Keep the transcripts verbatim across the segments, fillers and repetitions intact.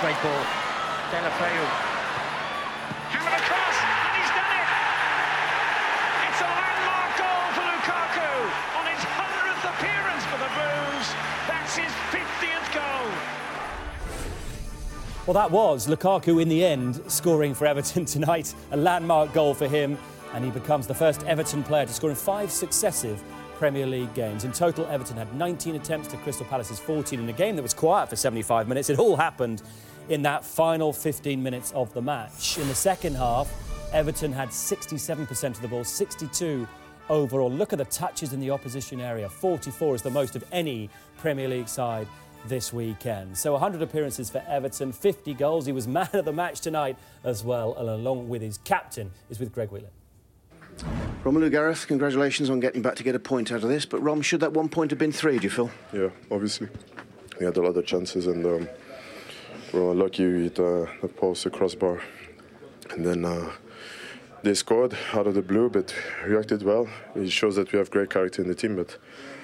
straight ball. Deulofeu. Hammered across, and he's done it! It's a landmark goal for Lukaku on his hundredth appearance for the Blues. That's his fiftieth goal. Well, that was Lukaku in the end scoring for Everton tonight. A landmark goal for him, and he becomes the first Everton player to score in five successive Premier League games. In total, Everton had nineteen attempts to Crystal Palace's fourteen in a game that was quiet for seventy-five minutes. It all happened in that final fifteen minutes of the match. In the second half, Everton had sixty-seven percent of the ball, sixty-two overall. Look at the touches in the opposition area. forty-four is the most of any Premier League side this weekend. So one hundred appearances for Everton, fifty goals. He was man of the match tonight as well, and along with his captain is with Greg Whelan. Romelu, Gareth, congratulations on getting back to get a point out of this. But Rom, should that one point have been three, do you feel? Yeah, obviously. We had a lot of chances, and um, we were lucky we hit uh, the post, the crossbar. And then uh, they scored out of the blue, but reacted well. It shows that we have great character in the team, but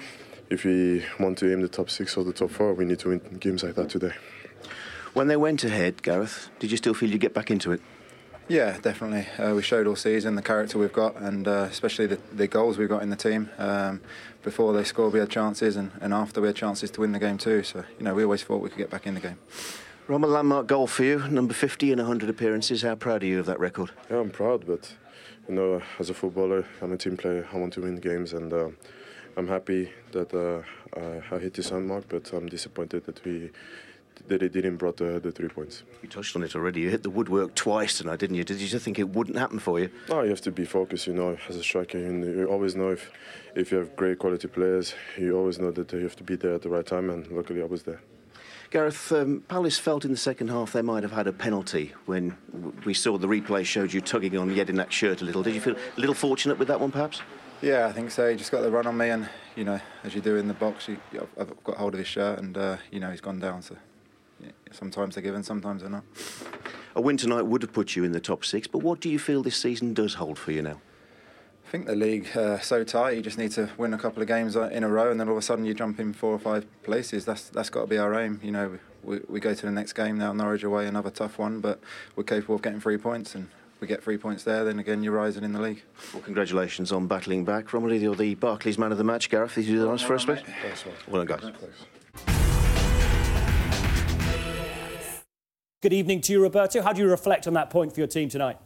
if we want to aim the top six or the top four, we need to win games like that today. When they went ahead, Gareth, did you still feel you'd get back into it? Yeah, definitely. Uh, we showed all season the character we've got, and uh, especially the, the goals we've got in the team. Um, before they scored, we had chances, and, and after we had chances to win the game too. So, you know, we always thought we could get back in the game. Rom, a landmark goal for you, number fifty in one hundred appearances. How proud are you of that record? Yeah, I'm proud, but, you know, as a footballer, I'm a team player. I want to win games, and uh, I'm happy that uh, I, I hit this landmark, but I'm disappointed that we that it didn't brought the, the three points. You touched on it already. You hit the woodwork twice tonight, didn't you? Did you just think it wouldn't happen for you? No, you have to be focused, you know, as a striker. And you always know if, if you have great quality players, you always know that you have to be there at the right time, and luckily I was there. Gareth, um, Palace felt in the second half they might have had a penalty when we saw the replay showed you tugging on Jedinak's shirt a little. Did you feel a little fortunate with that one, perhaps? Yeah, I think so. He just got the run on me, and, you know, as you do in the box, you, I've got hold of his shirt, and, uh, you know, he's gone down, so... Yeah, sometimes they're given, sometimes they're not. A win tonight would have put you in the top six, but what do you feel this season does hold for you now? I think the league uh, so tight. You just need to win a couple of games in a row, and then all of a sudden you jump in four or five places. That's that's got to be our aim. You know, we we go to the next game now, Norwich away, another tough one, but we're capable of getting three points, and we get three points there, then again you're rising in the league. Well, congratulations on battling back. Romelu, you're the Barclays man of the match. Gareth, did you do the honours for us, please? Well done, guys. Good evening to you, Roberto. How do you reflect on that point for your team tonight?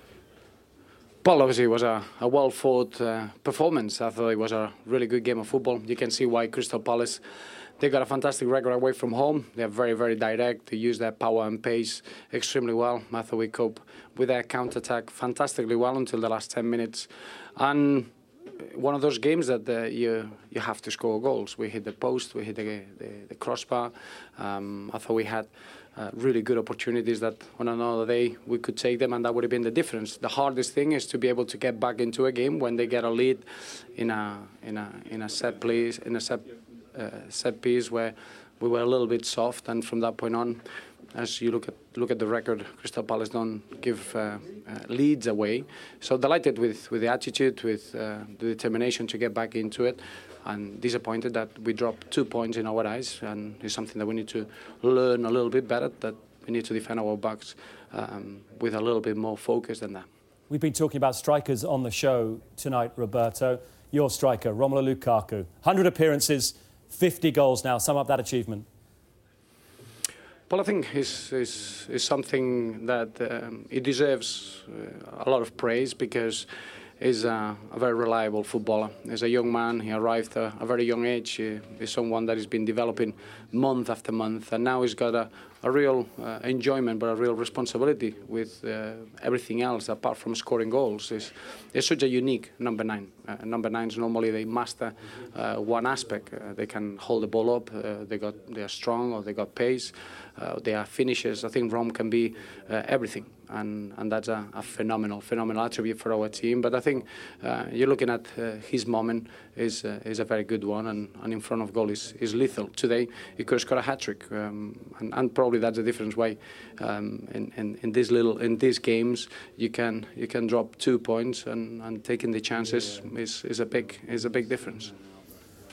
Well, obviously it was a, a well-fought uh, performance. I thought it was a really good game of football. You can see why Crystal Palace, they got a fantastic record away from home. They're very, very direct. They use their power and pace extremely well. I thought we cope with their counter-attack fantastically well until the last ten minutes. And one of those games that uh, you you have to score goals. We hit the post, we hit the, the, the crossbar. Um, I thought we had Uh, really good opportunities that on another day we could take them, and that would have been the difference. The hardest thing is to be able to get back into a game when they get a lead in a in a in a set place in a set uh, set piece where we were a little bit soft, and from that point on, as you look at look at the record, Crystal Palace don't give uh, uh, leads away. So delighted with with the attitude, with uh, the determination to get back into it. And disappointed that we dropped two points in our eyes, and it's something that we need to learn a little bit better, that we need to defend our backs um, with a little bit more focus than that. We've been talking about strikers on the show tonight, Roberto. Your striker, Romelu Lukaku, one hundred appearances, fifty goals now. Sum up that achievement. Well, I think it's, it's, it's something that um, it deserves uh, a lot of praise, because he's a, a very reliable footballer. He's a young man. He arrived at a very young age. He, he's someone that has been developing month after month, and now he's got a, a real uh, enjoyment, but a real responsibility with uh, everything else apart from scoring goals. He's, he's such a unique number nine. Uh, number nines normally they master uh, one aspect. Uh, they can hold the ball up. Uh, they got they are strong, or they got pace. Uh, they are finishers. I think Rom can be uh, everything. And, and that's a, a phenomenal, phenomenal attribute for our team. But I think uh, you're looking at uh, his moment is uh, is a very good one, and, and in front of goal is, is lethal. Today he could have scored a hat-trick, um, and, and probably that's the difference why um, in, in, in these little in these games you can you can drop two points, and, and taking the chances is, is a big is a big difference.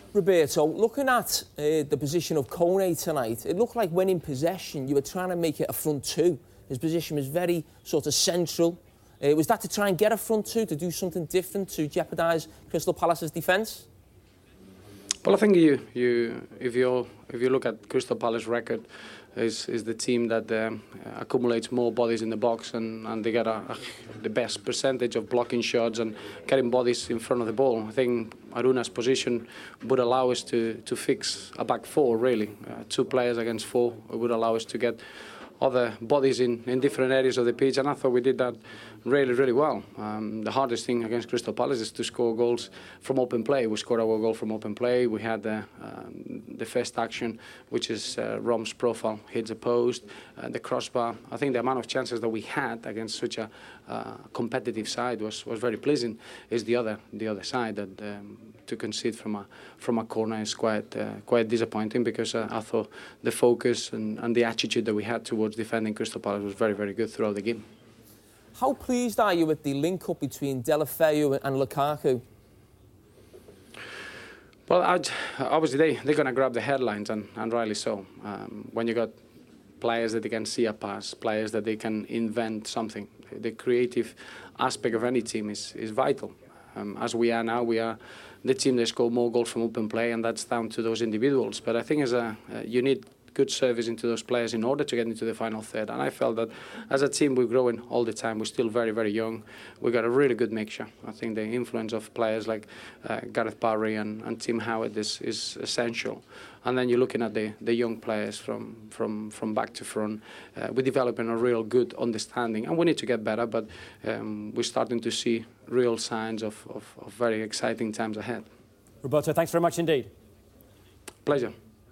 Roberto, looking at uh, the position of Kone tonight, it looked like when in possession you were trying to make it a front two. His position was very sort of central. Uh, was that to try and get a front two, to do something different to jeopardise Crystal Palace's defence? Well, I think you, you, if you if you look at Crystal Palace record, is is the team that um, accumulates more bodies in the box, and, and they get a, a, the best percentage of blocking shots and getting bodies in front of the ball. I think Aruna's position would allow us to to fix a back four, really. Uh, two players against four would allow us to get other bodies in, in different areas of the pitch, and I thought we did that really, really well. Um, the hardest thing against Crystal Palace is to score goals from open play. We scored our goal from open play. We had the, um, the first action, which is uh, Rom's profile, hits a post, uh, the crossbar. I think the amount of chances that we had against such a uh, competitive side was, was very pleasing. Is the other the other side that um, to concede from a from a corner is quite uh, quite disappointing, because uh, I thought the focus and, and the attitude that we had towards defending Crystal Palace was very, very good throughout the game. How pleased are you with the link-up between Deulofeu and Lukaku? Well, I'd, obviously they, they're going to grab the headlines, and, and rightly so. Um, when you got players that they can see a pass, players that they can invent something, the creative aspect of any team is, is vital. Um, as we are now, we are the team that score more goals from open play, and that's down to those individuals. But I think as a, uh, you need good service into those players in order to get into the final third. And I felt that as a team we're growing all the time. We're still very, very young. We've got a really good mixture. I think the influence of players like uh, Gareth Barry and, and Tim Howard is, is essential. And then you're looking at the, the young players from, from, from back to front. Uh, we're developing a real good understanding, and we need to get better, but um, we're starting to see real signs of, of, of very exciting times ahead. Roberto, thanks very much indeed. Pleasure.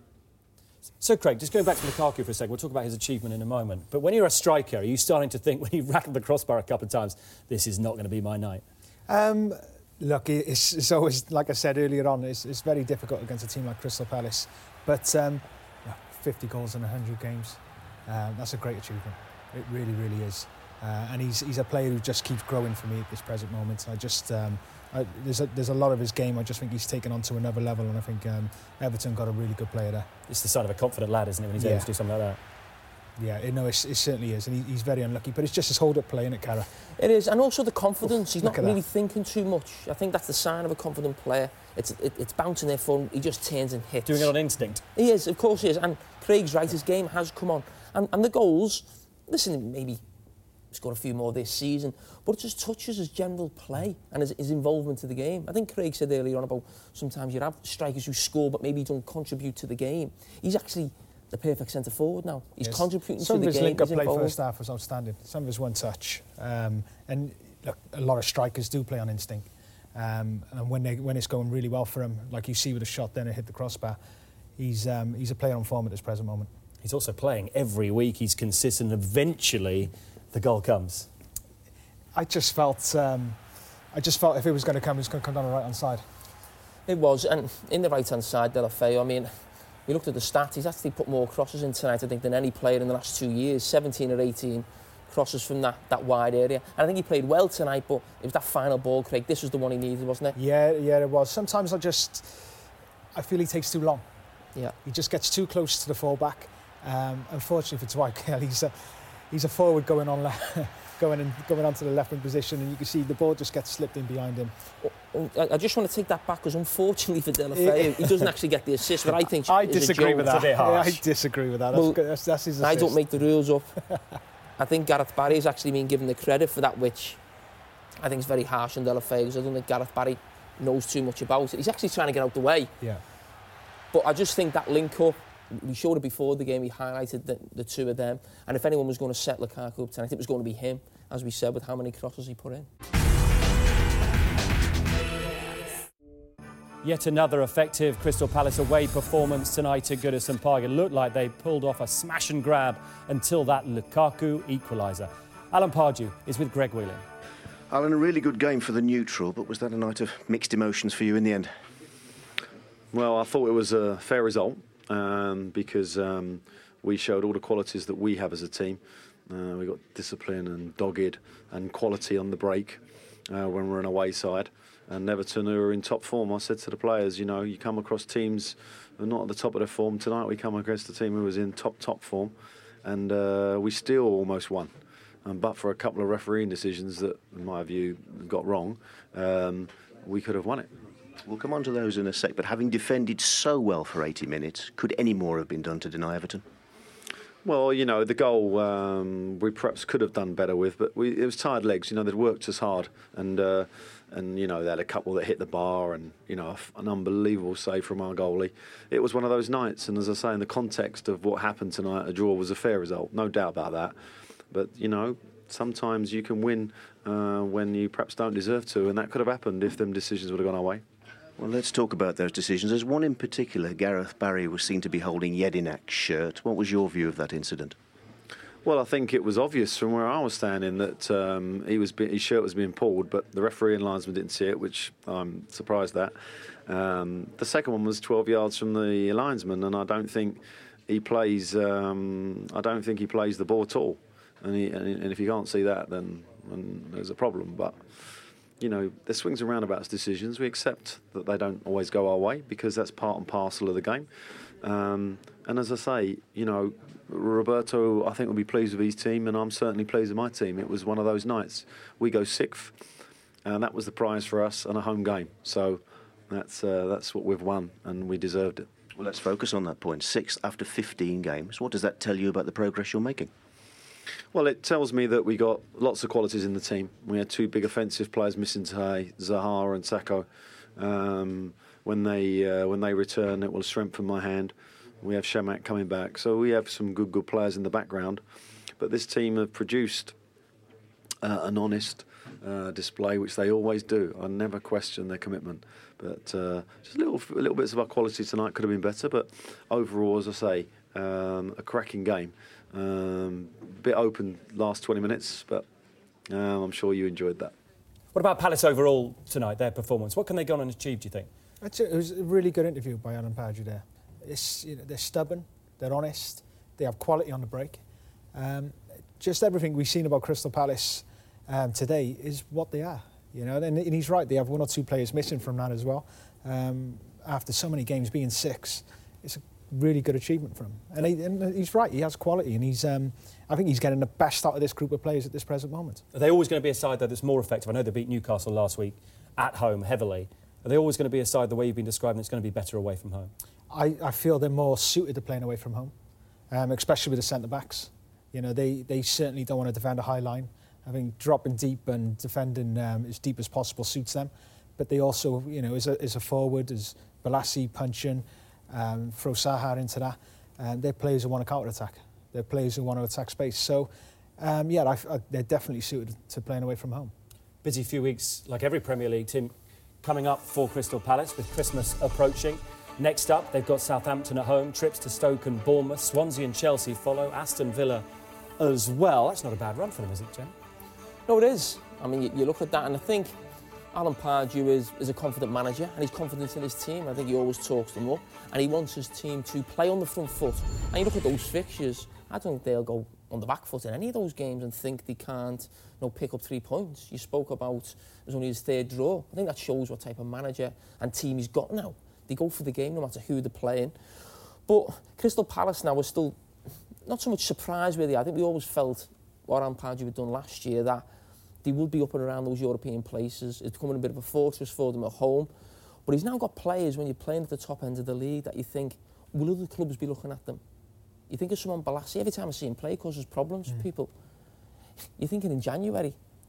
So, Craig, just going back to Lukaku for a second, we'll talk about his achievement in a moment. But when you're a striker, are you starting to think, when you rattled the crossbar a couple of times, this is not going to be my night? Um, look, it's, it's always, like I said earlier on, it's, it's very difficult against a team like Crystal Palace. But um, fifty goals in one hundred games, um, that's a great achievement. It really, really is. Uh, and he's he's a player who just keeps growing for me at this present moment. I just um, I, there's a there's a lot of his game I just think he's taken on to another level, and I think um, Everton got a really good player there. It's the sign of a confident lad, isn't it, when he's yeah. able to do something like that? Yeah, it, no, it, it certainly is, and he, he's very unlucky. But it's just his hold-up play, isn't it, Cara? It is, and also the confidence. He's Look not really that. thinking too much. I think that's the sign of a confident player. It's it, it's bouncing there for him. He just turns and hits. Doing it on instinct. He is, of course he is. And Craig's right, his game has come on. And, and the goals, listen, maybe scored a few more this season, but it just touches his general play and his, his involvement to the game. I think Craig said earlier on about sometimes you have strikers who score but maybe don't contribute to the game. He's actually the perfect centre forward now. He's yes. contributing Some to the game. Some of his link-up He's play involved. first half was outstanding. Some of his one-touch. Um, and look, a lot of strikers do play on instinct. Um, and when they when it's going really well for him, like you see with a shot then it hit the crossbar, he's um, he's a player on form at this present moment. He's also playing every week. He's consistent. Eventually, the goal comes. I just felt, um, I just felt if it was going to come, it was going to come down the right-hand side. It was, and in the right-hand side, Deulofeu, I mean, we looked at the stats, he's actually put more crosses in tonight, I think, than any player in the last two years, seventeen or eighteen crosses from that, that wide area. And I think he played well tonight, but it was that final ball, Craig, this was the one he needed, wasn't it? Yeah, yeah, it was. Sometimes I just, I feel he takes too long. Yeah. He just gets too close to the full-back. Um, unfortunately for Dwight Gale, he's a, he's a forward going on left. Going in, going onto the left wing position, and you can see the ball just gets slipped in behind him. I just want to take that back, because unfortunately for Deulofeu, he doesn't actually get the assist, but I think I is disagree a with that. Yeah, I disagree with that. That's, well, that's, that's his assist. I don't make the rules up. I think Gareth Barry has actually been given the credit for that, which I think is very harsh on Deulofeu, because I don't think Gareth Barry knows too much about it. He's actually trying to get out the way. Yeah. But I just think that link-up, we showed it before the game, he highlighted the, the two of them, and if anyone was going to set Lukaku up tonight, it was going to be him, as we said, with how many crosses he put in. Yet another effective Crystal Palace away performance tonight at Goodison Park. It looked like they pulled off a smash and grab until that Lukaku equaliser. Alan Pardew is with Greg Whelan. Alan, a really good game for the neutral, but was that a night of mixed emotions for you in the end? Well, I thought it was a fair result um, because um, we showed all the qualities that we have as a team. Uh, we got discipline and dogged and quality on the break uh, when we're an away side. and Everton who are in top form. I said to the players, you know, you come across teams who are not at the top of their form. Tonight we come against a team who was in top, top form, and uh, we still almost won. Um, but for a couple of refereeing decisions that, in my view, got wrong, um, we could have won it. We'll come on to those in a sec, but having defended so well for eighty minutes, could any more have been done to deny Everton? Well, you know, the goal um, we perhaps could have done better with, but we, it was tired legs. You know, they'd worked us hard, and uh, and you know, they had a couple that hit the bar, and you know, an unbelievable save from our goalie. It was one of those nights, and as I say, in the context of what happened tonight, a draw was a fair result, no doubt about that. But you know, sometimes you can win uh, when you perhaps don't deserve to, and that could have happened if them decisions would have gone our way. Well, let's talk about those decisions. There's one in particular. Gareth Barry was seen to be holding Jedinak's shirt. What was your view of that incident? Well, I think it was obvious from where I was standing that um, he was be- his shirt was being pulled, but the referee and linesman didn't see it, which I'm surprised at. Um, the second one was twelve yards from the linesman, and I don't think he plays. Um, I don't think he plays the ball at all. And, he, and if you can't see that, then, then there's a problem. But you know, the swings and roundabouts decisions, we accept that they don't always go our way because that's part and parcel of the game. Um, and as I say, you know, Roberto, I think, will be pleased with his team, and I'm certainly pleased with my team. It was one of those nights. We go sixth, and that was the prize for us and a home game. So that's uh, that's what we've won, and we deserved it. Well, let's focus on that point. Sixth after fifteen games. What does that tell you about the progress you're making? Well, it tells me that we got lots of qualities in the team. We had two big offensive players missing today, Zaha and Sako. Um, when they uh, when they return, it will strengthen my hand. We have Shamak coming back, so we have some good good players in the background. But this team have produced uh, an honest uh, display, which they always do. I never question their commitment. But uh, just little little bits of our quality tonight could have been better. But overall, as I say, um, a cracking game. Um, bit open last twenty minutes, but um, I'm sure you enjoyed that. What about Palace overall tonight, their performance? What can they go on and achieve, do you think? It was a really good interview by Alan Pardew there. It's, you know, they're stubborn, they're honest, they have quality on the break. Um, just everything we've seen about Crystal Palace um, today is what they are. You know, and, and he's right, they have one or two players missing from that as well. Um, after so many games being six, it's a really good achievement for him, and, he, and he's right. He has quality, and he's. Um, I think he's getting the best out of this group of players at this present moment. Are they always going to be a side though that's more effective? I know they beat Newcastle last week at home heavily. Are they always going to be a side the way you've been describing that's going to be better away from home? I, I feel they're more suited to playing away from home, um, especially with the centre backs. You know, they they certainly don't want to defend a high line. I think dropping deep and defending um, as deep as possible suits them, but they also, you know, as a as a forward, as Balassi punching. Um, throw Saha into that, and they're players who want to counter-attack. They're players who want to attack space. So, um, yeah, I, I, they're definitely suited to playing away from home. Busy few weeks, like every Premier League team, coming up for Crystal Palace with Christmas approaching. Next up, they've got Southampton at home, trips to Stoke and Bournemouth, Swansea and Chelsea follow, Aston Villa as well. That's not a bad run for them, is it, Jen? No, it is. I mean, you, you look at that and I think Alan Pardew is, is a confident manager and he's confident in his team. I think he always talks them up and he wants his team to play on the front foot. And you look at those fixtures, I don't think they'll go on the back foot in any of those games and think they can't, you know, pick up three points. You spoke about it was only his third draw. I think that shows what type of manager and team he's got now. They go for the game no matter who they're playing. But Crystal Palace now is still not so much surprised really. I think we always felt what Alan Pardew had done last year, that they would be up and around those European places. It's becoming a bit of a fortress for them at home. But he's now got players, when you're playing at the top end of the league, that you think, will other clubs be looking at them? You think of someone Balassi, every time I see him play, causes problems mm. for people. You're thinking in January,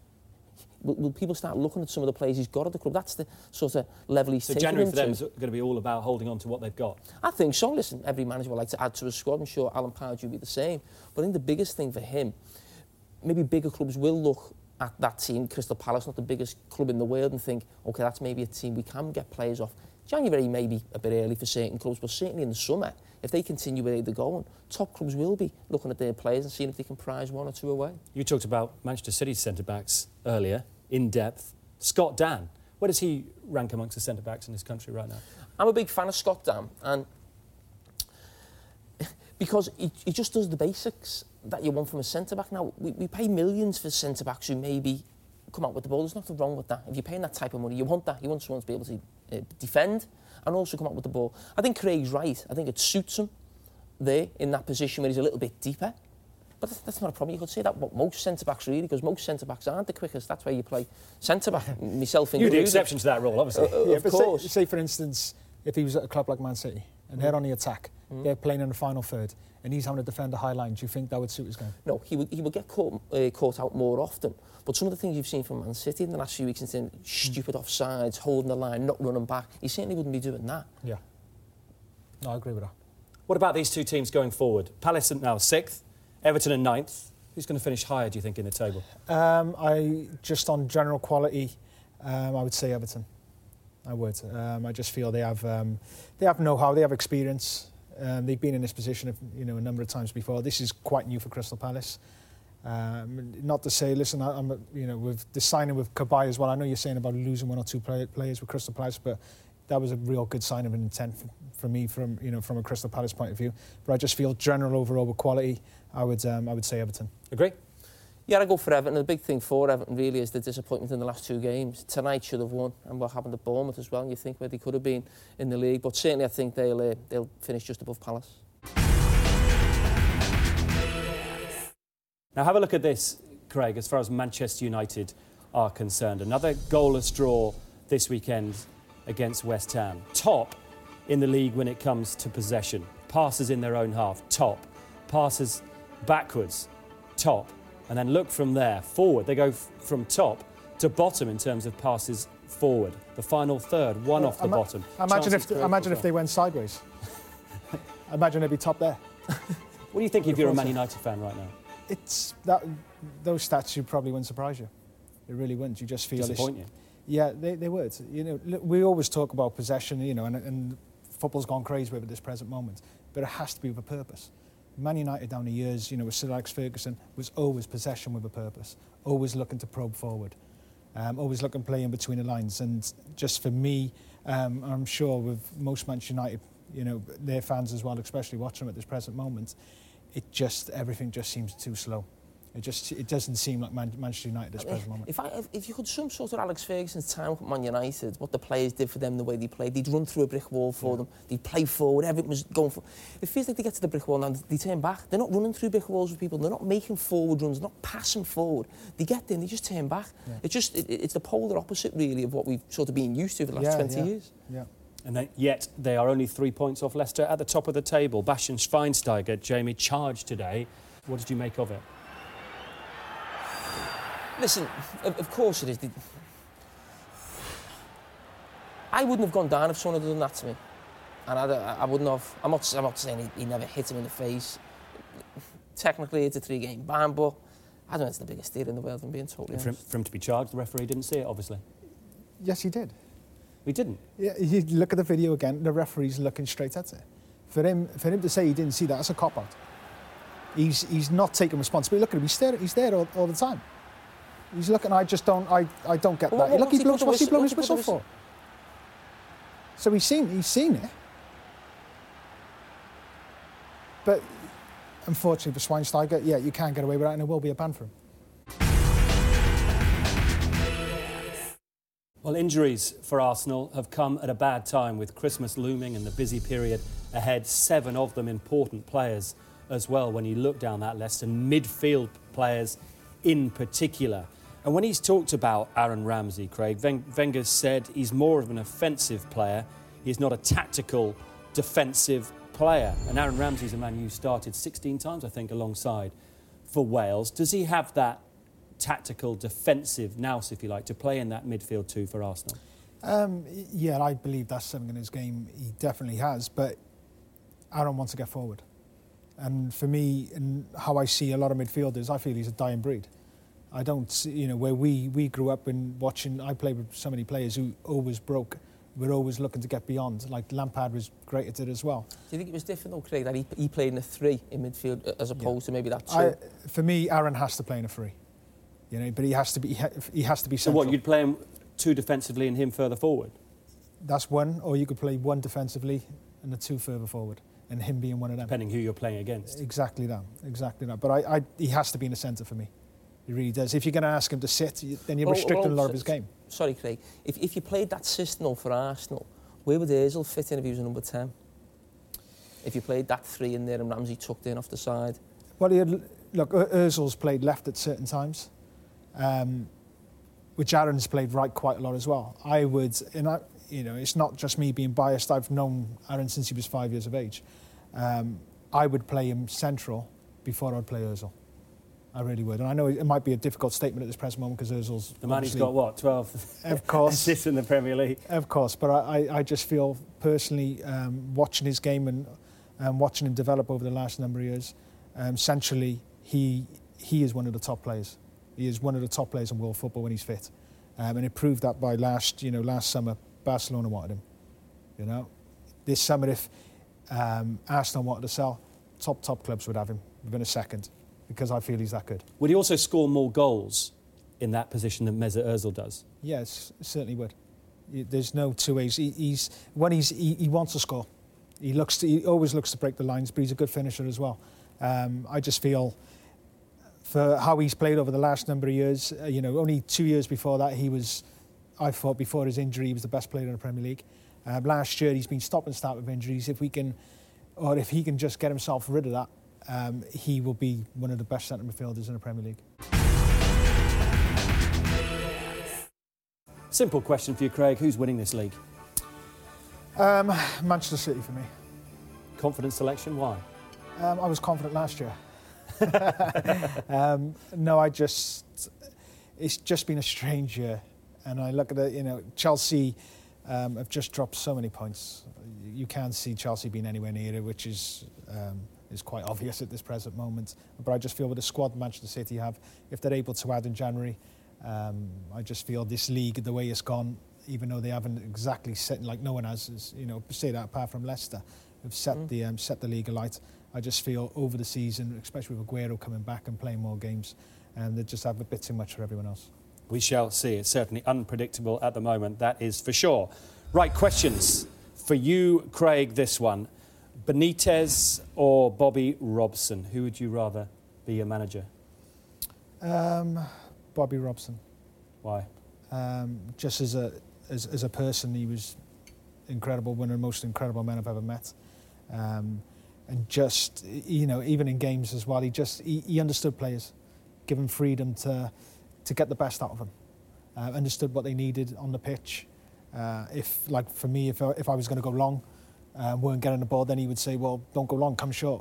will, will people start looking at some of the players he's got at the club? That's the sort of level he's so taking January them for them to. is going to be all about holding on to what they've got? I think so. Listen, every manager would like to add to his squad. I'm sure Alan Pardew will be the same. But I think the biggest thing for him, maybe bigger clubs will look at that team, Crystal Palace, not the biggest club in the world, and think, OK, that's maybe a team we can get players off. January may be a bit early for certain clubs, but certainly in the summer, if they continue where they're going, top clubs will be looking at their players and seeing if they can prize one or two away. You talked about Manchester City's centre-backs earlier, in depth. Scott Dan, where does he rank amongst the centre-backs in this country right now? I'm a big fan of Scott Dan, and because he, he just does the basics that you want from a centre-back. Now, we, we pay millions for centre-backs who maybe come out with the ball. There's nothing wrong with that. If you're paying that type of money, you want that. You want someone to be able to uh, defend and also come out with the ball. I think Craig's right. I think it suits him there in that position where he's a little bit deeper. But that's, that's not a problem. You could say that about most centre-backs, really, because most centre-backs aren't the quickest. That's why you play centre-back, myself included. You're the exception to that rule, obviously. Uh, uh, yeah, of but course. Say, say, for instance, if he was at a club like Man City and mm. they're on the attack, mm. they're playing in the final third, and he's having to defend a high line, do you think that would suit his game? No, he would, he would get caught, uh, caught out more often. But some of the things you've seen from Man City in the last few weeks, in mm. stupid offsides, holding the line, not running back, he certainly wouldn't be doing that. Yeah. No, I agree with that. What about these two teams going forward? Palace are now sixth, Everton are ninth. Who's going to finish higher, do you think, in the table? Um, I just on general quality, um, I would say Everton. I would. Um, I just feel they have um, they have know-how, they have experience. Um, they've been in this position, you know, a number of times before. This is quite new for Crystal Palace. Um, not to say, listen, I, I'm, you know, with the signing with Kabay as well. I know you're saying about losing one or two play, players with Crystal Palace, but that was a real good sign of an intent for, for me, from you know, from a Crystal Palace point of view. But I just feel general overall with quality, I would um, I would say Everton. Agree? Yeah, I go for Everton. The big thing for Everton really is the disappointment in the last two games. Tonight should have won, and what happened at Bournemouth as well. And you think where they could have been in the league, but certainly I think they'll uh, they'll finish just above Palace. Now have a look at this, Craig, as far as Manchester United are concerned. Another goalless draw this weekend against West Ham. Top in the league when it comes to possession. Passes in their own half, top. Passes backwards, top. And then look from there, forward. They go f- from top to bottom in terms of passes forward. The final third, one well, off the ima- bottom. Imagine Chances if imagine if they went sideways. Imagine they'd be top there. What do you think if you're a Man United fan right now? It's that those stats you probably wouldn't surprise you. They really wouldn't. You just feel disappoint you. Yeah, they, they would. You know, we always talk about possession, you know, and, and football's gone crazy with it at this present moment, but it has to be with a purpose. Man United down the years, you know, with Sir Alex Ferguson, was always possession with a purpose, always looking to probe forward, um, always looking to play in between the lines. And just for me, um, I'm sure with most Manchester United, you know, their fans as well, especially watching them at this present moment, it just, everything just seems too slow. It just it doesn't seem like Man- Manchester United at this present moment. If, I, if, if you could sum sort of Alex Ferguson's time at Man United, what the players did for them, the way they played, they'd run through a brick wall for yeah. them, they'd play forward, everything was going for... It feels like they get to the brick wall now, they turn back. They're not running through brick walls with people, they're not making forward runs, they're not passing forward. They get there and they just turn back. Yeah. It's just, it, it's the polar opposite, really, of what we've sort of been used to for the last yeah, twenty yeah. years. Yeah. And they, yet they are only three points off Leicester at the top of the table. Bastian Schweinsteiger, Jamie, charged today. What did you make of it? Listen, of, of course it is. I wouldn't have gone down if someone had done that to me. And I, I wouldn't have... I'm not, I'm not saying he, he never hit him in the face. Technically, it's a three-game ban, but I don't know it's the biggest deal in the world, I'm being totally for him, honest. for him to be charged, the referee didn't see it, obviously. Yes, he did. He didn't? Yeah, you look at the video again, the referee's looking straight at it. For him, for him to say he didn't see that, that's a cop-out. He's, he's not taking responsibility. Look at him, he's there, he's there all, all the time. He's looking, I just don't, I, I don't get well, that. Look, he blows, what's he blowing his whistle, whistle for? So he's seen, he's seen it. But unfortunately for Schweinsteiger, yeah, you can't get away with that and there will be a ban for him. Well, injuries for Arsenal have come at a bad time with Christmas looming and the busy period ahead. Seven of them important players as well when you look down that list, and midfield players in particular. And when he's talked about Aaron Ramsey, Craig, Wenger said he's more of an offensive player. He's not a tactical, defensive player. And Aaron Ramsey's a man who started sixteen times, I think, alongside for Wales. Does he have that tactical, defensive nous, if you like, to play in that midfield too for Arsenal? Um, yeah, I believe that's something in his game he definitely has. But Aaron wants to get forward. And for me, and how I see a lot of midfielders, I feel he's a dying breed. I don't see, you know, where we, we grew up in watching, I played with so many players who always broke. We're always looking to get beyond. Like Lampard was great at it as well. Do you think it was different though, Craig, that he, he played in a three in midfield as opposed yeah. to maybe that two? I, for me, Aaron has to play in a three. You know, but he has to be, he has to be central. So what, you'd play him two defensively and him further forward? That's one, or you could play one defensively and the two further forward. And him being one of them. Depending who you're playing against. Exactly that, exactly that. But I, I, he has to be in the centre for me. He really does. If you're going to ask him to sit, you, then you're Well, restricting well, a lot of so- his game. Sorry, Craig. If, if you played that system for Arsenal, where would Ozil fit in if he was a number ten? If you played that three in there and Ramsey tucked in off the side? Well, he had, look, Ozil's played left at certain times, um, which Aaron's played right quite a lot as well. I would, and I, you know, it's not just me being biased. I've known Aaron since he was five years of age. Um, I would play him central before I'd play Ozil. I really would. And I know it might be a difficult statement at this present moment because Ozil's... The man who's got, what, twelve of course, assists in the Premier League? Of course, but I, I just feel personally, um, watching his game and um, watching him develop over the last number of years, um, centrally, he he is one of the top players. He is one of the top players in world football when he's fit. Um, and it proved that by last, you know, last summer, Barcelona wanted him. You know, this summer, if um, Arsenal wanted to sell, top, top clubs would have him within a second. Because I feel he's that good. Would he also score more goals in that position than Mesut Ozil does? Yes, certainly would. There's no two ways. He, he's when he's he, he wants to score. He looks to, he always looks to break the lines, but he's a good finisher as well. Um, I just feel for how he's played over the last number of years, uh, you know, only two years before that he was, I thought before his injury he was the best player in the Premier League. Um, last year he's been stop and start with injuries. If we can, or if he can just get himself rid of that. Um, he will be one of the best centre midfielders in the Premier League. Simple question for you, Craig. Who's winning this league? Um, Manchester City for me. Confident selection? Why? Um, I was confident last year. um, no, I just... It's just been a strange year. And I look at it, you know, Chelsea um, have just dropped so many points. You can't see Chelsea being anywhere near it, which is... Um, is quite obvious at this present moment. But I just feel with the squad Manchester City have, if they're able to add in January, um, I just feel this league, the way it's gone, even though they haven't exactly set, like no one has, is, you know, say that apart from Leicester, have set mm. the um, set the league alight. I just feel over the season, especially with Aguero coming back and playing more games, and um, they just have a bit too much for everyone else. We shall see. It's certainly unpredictable at the moment, that is for sure. Right, questions for you, Craig, this one. Benitez or Bobby Robson? Who would you rather be your manager? Um, Bobby Robson. Why? Um, just as a as, as a person, he was incredible, one of the most incredible men I've ever met. Um, and just, you know, even in games as well, he just he, he understood players, give them freedom to to get the best out of them. Uh, understood what they needed on the pitch. Uh, if, like for me, if I, if I was going to go long, Uh, weren't getting the ball, then he would say, well, don't go long, come short.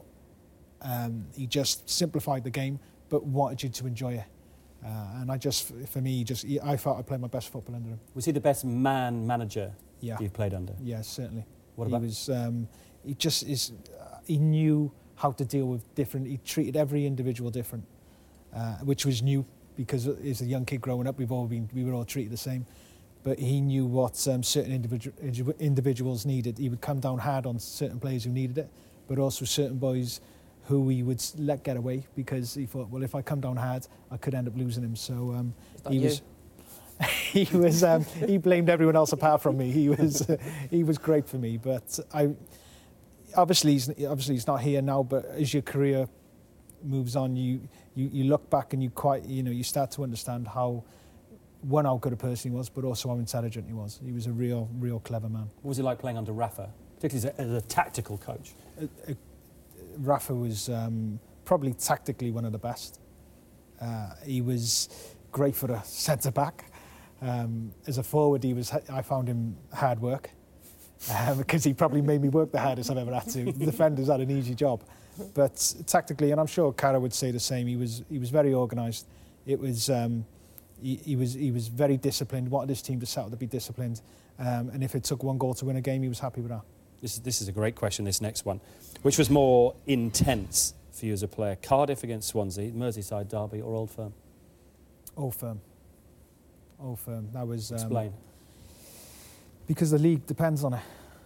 Um, he just simplified the game, but wanted you to enjoy it. Uh, and I just, for me, just he, I felt I played my best football under him. Was he the best man manager yeah. you've played under? Yeah, certainly. What he about? Was, um, he just is, uh, he knew how to deal with different, he treated every individual different, uh, which was new because as a young kid growing up, we've all been, we were all treated the same. But he knew what um, certain individu- individuals needed. He would come down hard on certain players who needed it, but also certain boys who he would let get away because he thought, well, if I come down hard, I could end up losing him. So um, he, was, he was. Um, he blamed everyone else apart from me. He was. Uh, he was great for me. But I, obviously, he's, obviously he's not here now. But as your career moves on, you you, you look back and you quite, you know, you start to understand how. One, how good a person he was, but also how intelligent he was. He was a real, real clever man. What was it like playing under Rafa, particularly as a, as a tactical coach? Uh, uh, Rafa was um, probably tactically one of the best. Uh, he was great for a centre-back. Um, as a forward, he was. I found him hard work um, because he probably made me work the hardest I've ever had to. The defenders had an easy job. But tactically, and I'm sure Cara would say the same, he was, he was very organised. It was... Um, He, he was he was very disciplined, wanted his team to set out to be disciplined. Um, and if it took one goal to win a game, he was happy with that. This is, this is a great question, this next one. Which was more intense for you as a player? Cardiff against Swansea, Merseyside derby, or Old Firm? Old Firm. Old Firm. That was... Um, Explain. Because the league depends on it.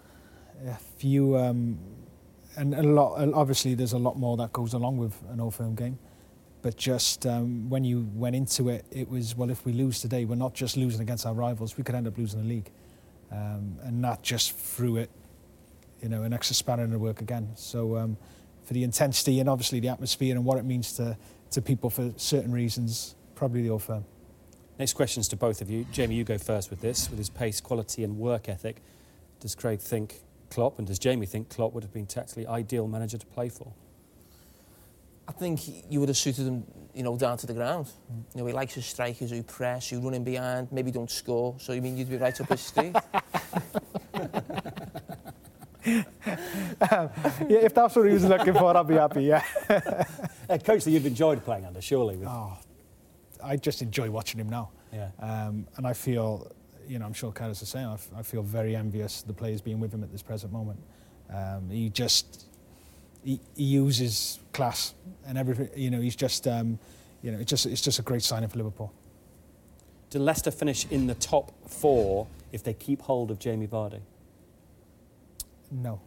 If you... Um, and a lot, obviously, there's a lot more that goes along with an Old Firm game. But just um, when you went into it, it was, well, if we lose today, we're not just losing against our rivals, we could end up losing the league. Um, and that just threw it, you know, an extra spanner in the work again. So um, for the intensity and obviously the atmosphere and what it means to, to people for certain reasons, probably the Old Firm. Next questions to both of you. Jamie, you go first with this. With his pace, quality and work ethic, does Craig think Klopp, and does Jamie think Klopp would have been tactically ideal manager to play for? I think you would have suited him, you know, down to the ground. Mm. You know, he likes his strikers who press, who run in behind, maybe don't score. So you mean you'd be right up his street? um, yeah, if that's what he was looking for, I'd be happy. Yeah. A coach that you've enjoyed playing under, surely. With... Oh, I just enjoy watching him now. Yeah. Um, and I feel, you know, I'm sure Carlos is saying, I, f- I feel very envious of the players being with him at this present moment. Um, he just. He, he uses class and everything. You know, he's just, um, you know, it's just it's just a great signing for Liverpool. Do Leicester finish in the top four if they keep hold of Jamie Vardy? No.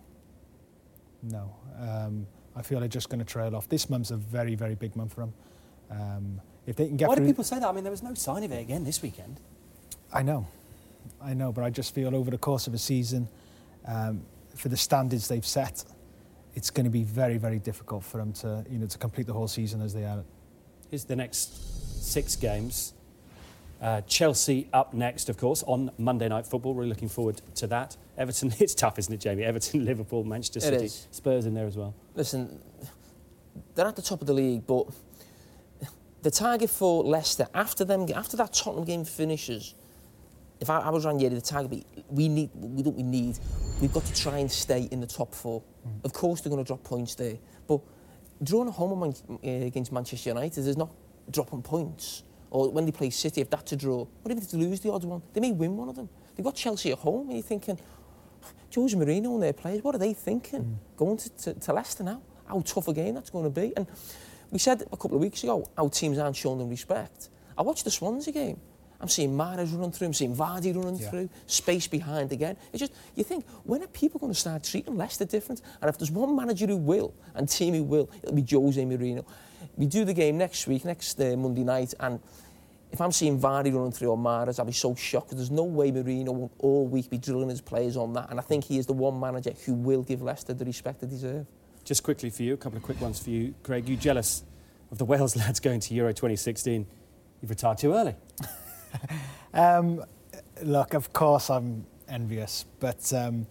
No. Um, I feel they're just going to trail off. This month's a very, very big month for them. Um, if they can get. Why through... do people say that? I mean, there was no sign of it again this weekend. I know, I know, but I just feel over the course of a season, um, for the standards they've set, it's going to be very, very difficult for them to, you know, to complete the whole season as they are. Here's the next six games. Uh, Chelsea up next, of course, on Monday Night Football. Really looking forward to that. Everton, it's tough, isn't it, Jamie? Everton, Liverpool, Manchester it City, is. Spurs in there as well. Listen, they're at the top of the league, but the target for Leicester, after them, after that Tottenham game finishes, if I, I was Ranieri, the target would be, we need, we don't we need, we've got to try and stay in the top four. Mm. Of course they're going to drop points there, but drawing a home against Manchester United is not dropping points. Or when they play City, if that's a draw, what if they lose the odd one? They may win one of them. They've got Chelsea at home, and you're thinking, Jose Mourinho and their players, what are they thinking? Mm. Going to, to, to Leicester now? How tough a game that's going to be? And we said a couple of weeks ago, how teams aren't showing them respect. I watched the Swansea game. I'm seeing Mahrez running through, I'm seeing Vardy running yeah. through, space behind again. It's just, you think, when are people going to start treating Leicester different? And if there's one manager who will, and team who will, it'll be Jose Mourinho. We do the game next week, next uh, Monday night, and if I'm seeing Vardy running through or Mahrez, I'll be so shocked. There's no way Mourinho will all week be drilling his players on that. And I think he is the one manager who will give Leicester the respect they deserve. Just quickly for you, a couple of quick ones for you. Craig, you jealous of the Wales lads going to Euro twenty sixteen? You've retired too early. um, look, of course I'm envious, but um,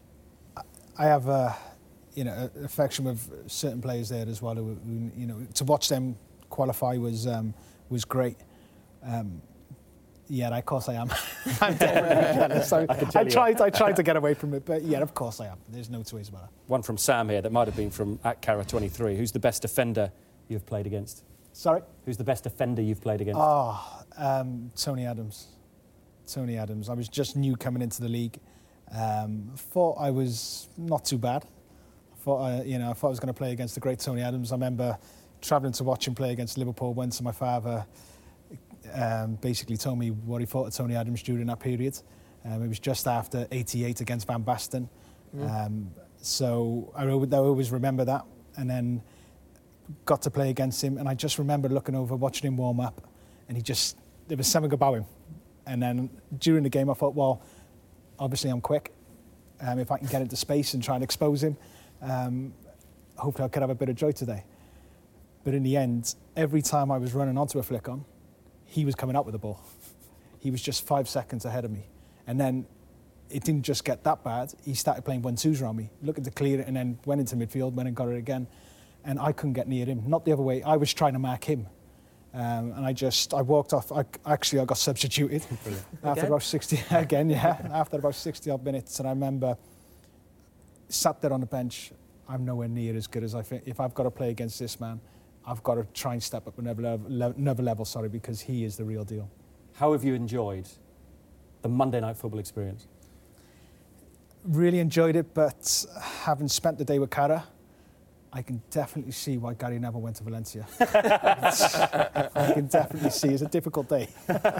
I have a, you know, affection with certain players there as well. Who, who, you know, to watch them qualify was um, was great. Um, yeah, of course I am. I'm definitely jealous. I, I, I tried, I tried to get away from it, but yeah, of course I am. There's no two ways about it. One from Sam here that might have been from at Cara twenty-three. Who's the best defender you've played against? Sorry? Who's the best defender you've played against? Oh, um, Tony Adams. Tony Adams. I was just new coming into the league. Um, thought I was not too bad. Thought I, you know, I thought I was going to play against the great Tony Adams. I remember travelling to watch him play against Liverpool once, and my father um, basically told me what he thought of Tony Adams during that period. Um, it was just after eighty-eight against Van Basten. Mm. Um, so I, I always remember that. And then got to play against him, and I just remember looking over, watching him warm up, and he just, there was something about him. And then during the game I thought, well, obviously I'm quick. Um, if I can get into space and try and expose him, um, hopefully I could have a bit of joy today. But in the end, every time I was running onto a flick on, he was coming out with the ball. He was just five seconds ahead of me. And then it didn't just get that bad. He started playing one-twos around me, looking to clear it, and then went into midfield, went and got it again. And I couldn't get near him. Not the other way. I was trying to mark him. Um, and I just, I walked off. I, actually, I got substituted after again? about sixty, again, yeah, after about sixty odd minutes. And I remember, sat there on the bench, I'm nowhere near as good as I think. If I've got to play against this man, I've got to try and step up another level, another level, sorry, because he is the real deal. How have you enjoyed the Monday Night Football experience? Really enjoyed it, but having spent the day with Cara, I can definitely see why Gary Neville went to Valencia. I can definitely see it's a difficult day.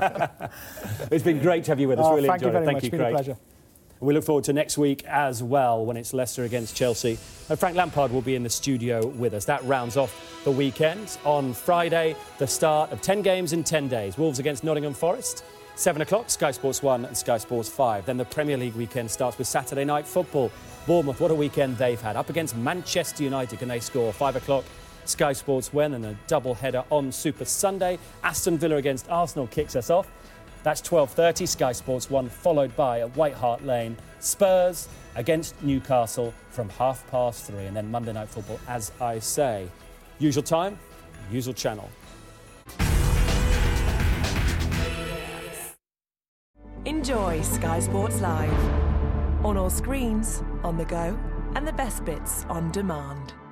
It's been great to have you with us. Oh, really thank enjoyed you very it. Thank much. you, It's been Craig. a pleasure. We look forward to next week as well, when it's Leicester against Chelsea. And Frank Lampard will be in the studio with us. That rounds off the weekend. On Friday, the start of ten games in ten days. Wolves against Nottingham Forest. seven o'clock, Sky Sports one and Sky Sports five. Then the Premier League weekend starts with Saturday Night Football. Bournemouth, what a weekend they've had. Up against Manchester United, can they score? five o'clock, Sky Sports when, and a double header on Super Sunday. Aston Villa against Arsenal kicks us off. That's twelve thirty, Sky Sports one, followed by at White Hart Lane, Spurs against Newcastle from half past three. And then Monday Night Football, as I say. Usual time, usual channel. Enjoy Sky Sports Live. On all screens, on the go, and the best bits on demand.